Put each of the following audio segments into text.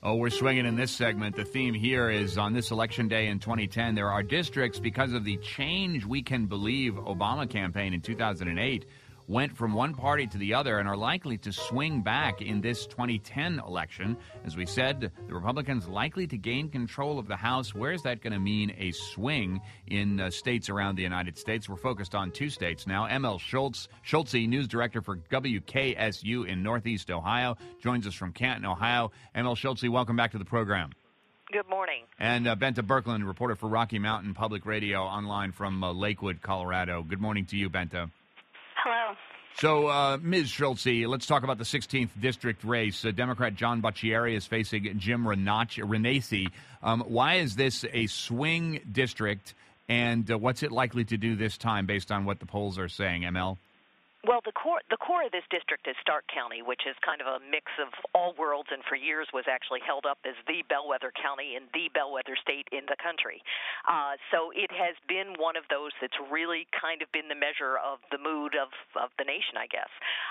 Oh, we're swinging in this segment. The theme here is on this election day in 2010, there are districts because of the change we can believe Obama campaign in 2008 went from one party to the other and are likely to swing back in this 2010 election. As we said, the Republicans likely to gain control of the House. Where is that going to mean a swing in states around the United States? We're focused on two states now. ML Schulze, news director for WKSU in Northeast Ohio, joins us from Canton, Ohio. ML Schulze, welcome back to the program. Good morning. And Benta Birkeland, reporter for Rocky Mountain Public Radio, online from Lakewood, Colorado. Good morning to you, Benta. Hello. So, Ms. Schulze, let's talk about the 16th district race. Democrat John Boccieri is facing Jim Renacci. Why is this a swing district, and what's it likely to do this time based on what the polls are saying, ML? Well, the core of this district is Stark County, which is kind of a mix of all worlds, and for years was actually held up as the bellwether county and the bellwether state in the country. So it has been one of those that's really kind of been the measure of the mood of the nation, I guess.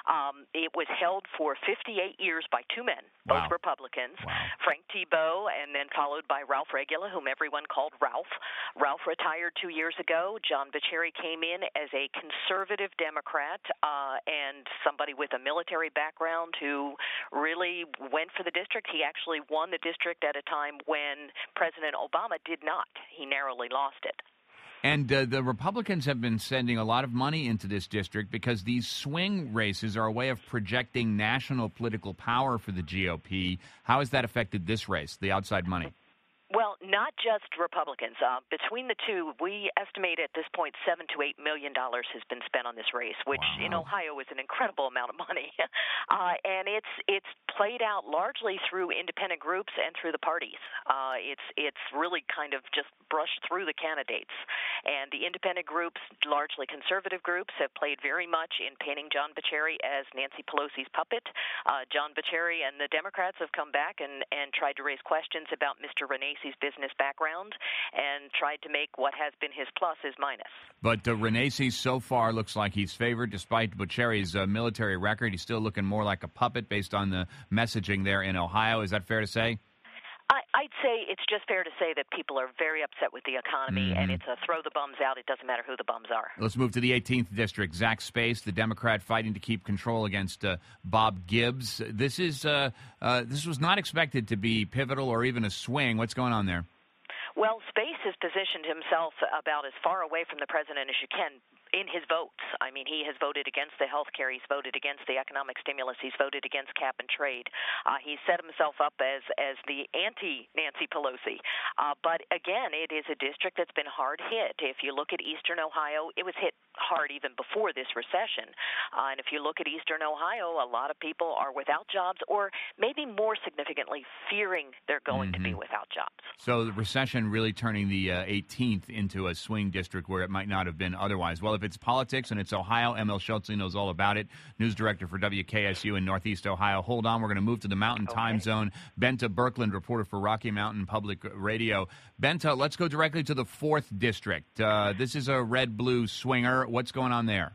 It was held for 58 years by two men, both Republicans, Frank Thibeault, and then followed by Ralph Regula, whom everyone called Ralph. Ralph retired 2 years ago. John Boccieri came in as a conservative Democrat, and somebody with a military background who really went for the district. He actually won the district at a time when President Obama did not. He narrowly lost it. And the Republicans have been sending a lot of money into this district because these swing races are a way of projecting national political power for the GOP. How has that affected this race, the outside money? Well, not just Republicans. Between the two, we estimate at this point $7 to $8 million has been spent on this race, which in Ohio is an incredible amount of money. And it's played out largely through independent groups and through the parties. It's really kind of just brushed through the candidates. And the independent groups, largely conservative groups, have played very much in painting John Boccieri as Nancy Pelosi's puppet. John Boccieri and the Democrats have come back and tried to raise questions about Mr. Renacci's business background and tried to make what has been his plus his minus. But Renacci so far looks like he's favored despite Boccieri's military record. He's still looking more like a puppet based on the messaging there in Ohio. Is that fair to say? I'd say it's just fair to say that people are very upset with the economy, and it's a throw the bums out. It doesn't matter who the bums are. Let's move to the 18th district. Zach Space, the Democrat, fighting to keep control against Bob Gibbs. This was not expected to be pivotal or even a swing. What's going on there? Well, Space has positioned himself about as far away from the president as you can in his votes. I mean, he has voted against the health care. He's voted against the economic stimulus. He's voted against cap and trade. He's set himself up as the anti-Nancy Pelosi. But, again, it is a district that's been hard hit. If you look at eastern Ohio, it was hit hard even before this recession. And if you look at eastern Ohio, a lot of people are without jobs or maybe more significantly fearing they're going to be without jobs. So the recession really turning the 18th into a swing district where it might not have been otherwise. Well, if it's politics and it's Ohio, ML Schulze knows all about it. News director for WKSU in Northeast Ohio. Hold on, we're going to move to the Mountain Time Zone. Benta Birkeland, reporter for Rocky Mountain Public Radio. Benta, let's go directly to the 4th district. This is a red-blue swinger. What's going on there?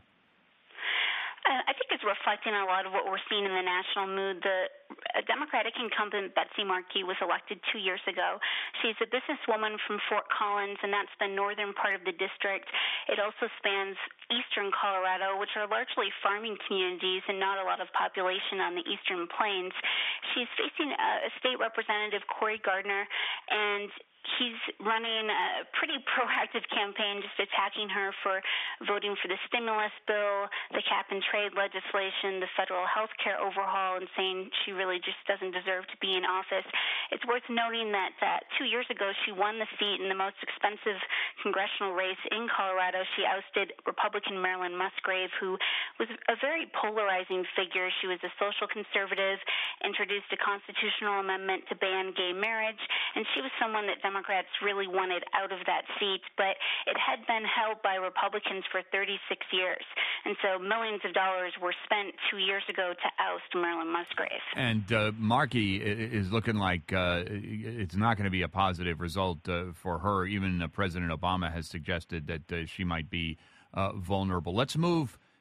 I think it's reflecting a lot of what we're seeing in the national mood. The Democratic incumbent Betsy Markey was elected 2 years ago. She's a businesswoman from Fort Collins, and that's the northern part of the district. It also spans eastern Colorado, which are largely farming communities and not a lot of population on the eastern plains. She's facing State Representative Cory Gardner, and he's running a pretty proactive campaign, just attacking her for voting for the stimulus bill, the cap and trade legislation, the federal health care overhaul, and saying she really just doesn't deserve to be in office. It's worth noting that 2 years ago she won the seat in the most expensive congressional race in Colorado. She ousted Republican Marilyn Musgrave, who was a very polarizing figure. She was a social conservative, introduced a constitutional amendment to ban gay marriage, and she was someone that Democrats really wanted out of that seat, but it had been held by Republicans for 36 years. And so millions of dollars were spent 2 years ago to oust Marilyn Musgrave. And Markey is looking like it's not going to be a positive result for her. Even President Obama has suggested that she might be vulnerable. Let's move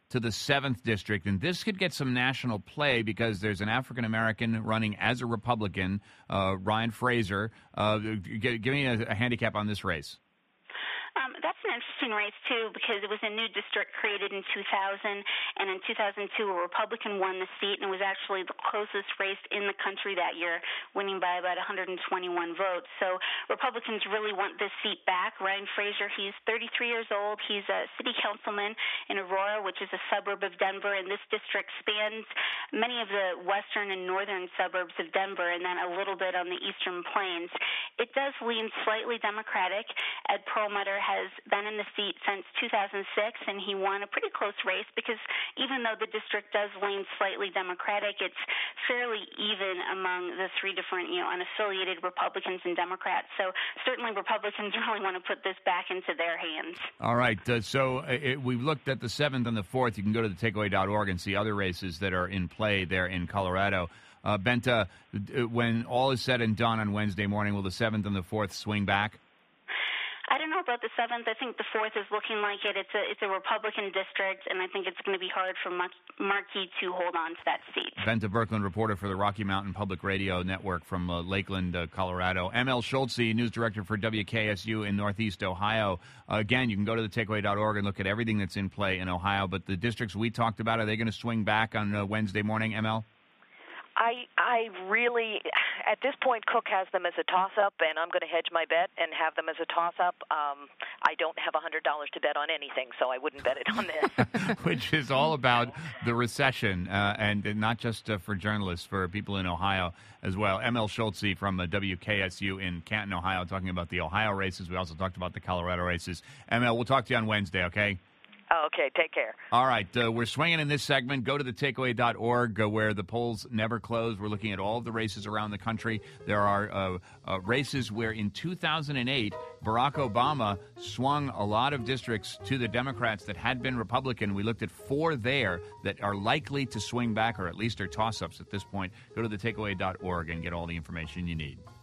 to the 7th district, and this could get some national play because there's an African-American running as a Republican, Ryan Fraser. Give me a handicap on this race. That's an interesting race, too, because it was a new district created in 2000, and in 2002 a Republican won the seat, and it was actually the closest race in the country that year, winning by about 121 votes. So Republicans really want this seat back. Ryan Fraser, he's 33 years old. He's a city councilman in Aurora, which is a suburb of Denver, and this district spans many of the western and northern suburbs of Denver, and then a little bit on the eastern plains. It does lean slightly Democratic. Ed Perlmutter has been in the seat since 2006, and he won a pretty close race because even though the district does lean slightly Democratic, it's fairly even among the three different, unaffiliated Republicans and Democrats. So certainly Republicans really want to put this back into their hands. All right. We've looked at the 7th and the 4th. You can go to thetakeaway.org and see other races that are in play there in Colorado. Benta, when all is said and done on Wednesday morning, will the 7th and the 4th swing back? I don't know about the 7th. I think the 4th is looking like it. It's a Republican district, and I think it's going to be hard for Markey to hold on to that seat. Benta Berkland, reporter for the Rocky Mountain Public Radio Network from Lakeland, Colorado. ML Schultze, news director for WKSU in Northeast Ohio. Again, you can go to thetakeaway.org and look at everything that's in play in Ohio. But the districts we talked about, are they going to swing back on Wednesday morning, ML? I really, at this point, Cook has them as a toss-up, and I'm going to hedge my bet and have them as a toss-up. I don't have $100 to bet on anything, so I wouldn't bet it on this. Which is all about the recession, and not just for journalists, for people in Ohio as well. ML Schultze from WKSU in Canton, Ohio, talking about the Ohio races. We also talked about the Colorado races. ML, we'll talk to you on Wednesday, okay? Okay, take care. All right, we're swinging in this segment. Go to thetakeaway.org where the polls never close. We're looking at all of the races around the country. There are races where in 2008, Barack Obama swung a lot of districts to the Democrats that had been Republican. We looked at 4 there that are likely to swing back or at least are toss-ups at this point. Go to thetakeaway.org and get all the information you need.